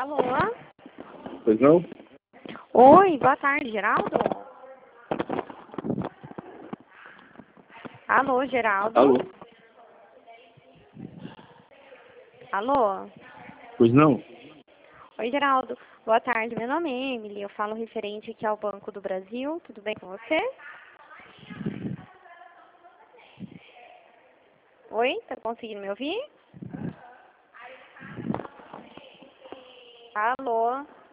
Alô? Pois não? Oi, boa tarde, Geraldo? Alô, Geraldo? Alô? Alô? Pois não? Oi, Geraldo. Boa tarde, meu nome é Emily. Eu falo referente aqui ao Banco do Brasil. Tudo bem com você? Oi, tá conseguindo me ouvir? Alô?